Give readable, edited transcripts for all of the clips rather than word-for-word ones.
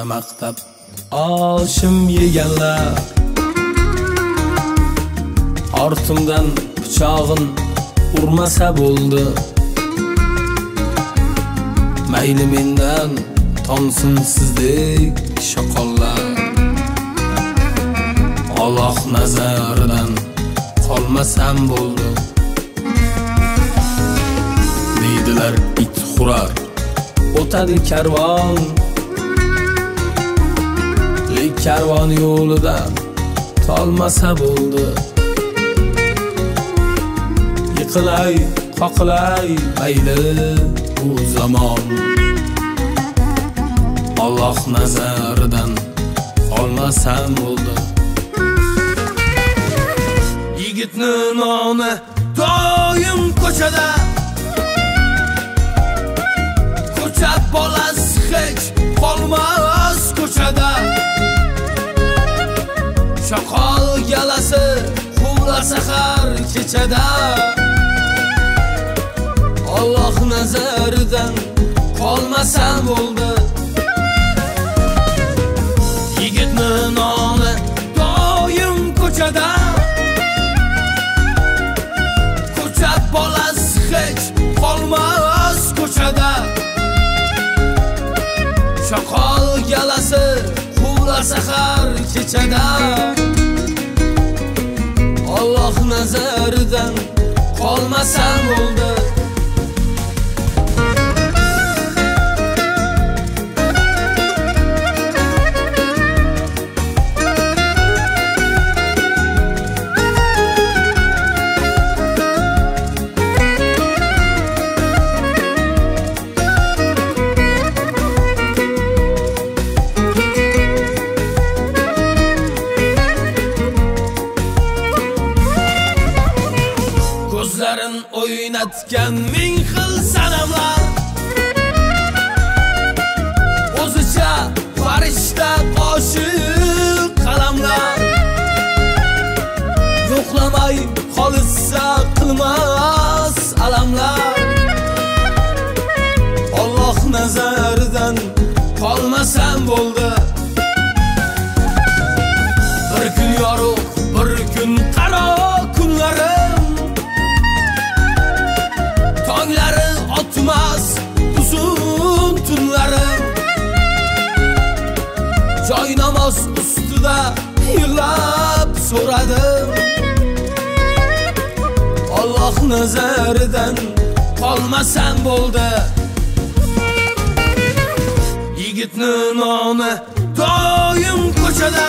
maqtab oshim yeganlar, ortimdan pichog'in urmasa bo'ldi. Mayli mendan tomsin sizdek shoqollar, Alloh nazaridan qolmasam bo'ldi. Deydilar it xurar, o'tadi karvon, lek karvon yo'lidan tolmasa bo'ldi. Yiqilay, qoqilay, mayli bu zamon, Alloh nazaridan qolmasam bo'ldi. Yigitni noni doim ko'chada, ko'cha bolasi hech qolmas ko'chada. Shoqol galasi quvlasa har kechada, Alloh nazaridan qolmasam bo'ldi. Yigitni noni doim ko'chada, ko'cha bolasi hech qolmas ko'chada. Shoqol galasi quvlasa har kechada, Alloh nazaridan qolmasam bo'ldi. Ko'zlarin o'ynatgan ming xil sanamlar, o'zicha farishta qoshiq qalamlar. Yo'qlamay qolsa qilmas alamlar, Alloh nazaridan qolmasam bo'ldi. Bir kun yorug', bir kun qaro kunlarim, tonglari otmas uzun tunlarim. Joy namoz ustida yig'lab so'radim, Alloh nazaridan qolmasam bo'ldi. Yigitni noni doim ko'chada,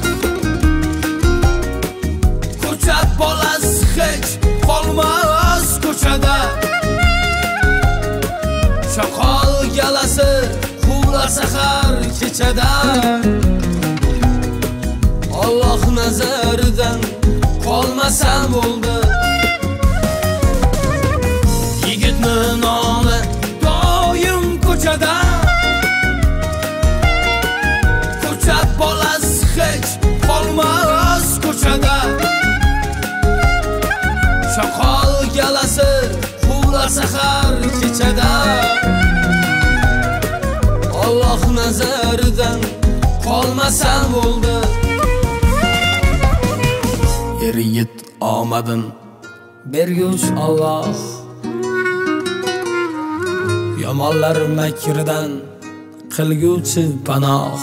ko'cha bolasi hech qolmas ko'chada. Shoqol galasi quvlasa har kechada, Alloh nazaridan qolmasam bo'ldi. Yigitni noni doim ko'chada, ko'cha bolasi hech qolmas ko'chada. Shoqol galasi quvlasa har kechada, Alloh nazaridan qolmasam bo'ldi. Er-yigit omadin berguch Alloh, yomonlar makridan qilguchi panoh.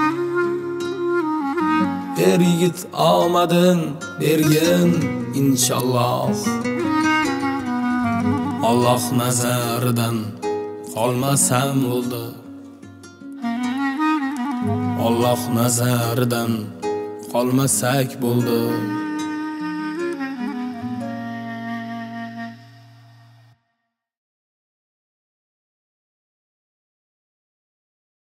Er-yigit omadin bergin inshaalloh, Alloh nazaridan qolmasam bo'ldi. Alloh nazaridan qolmasak bo'ldi.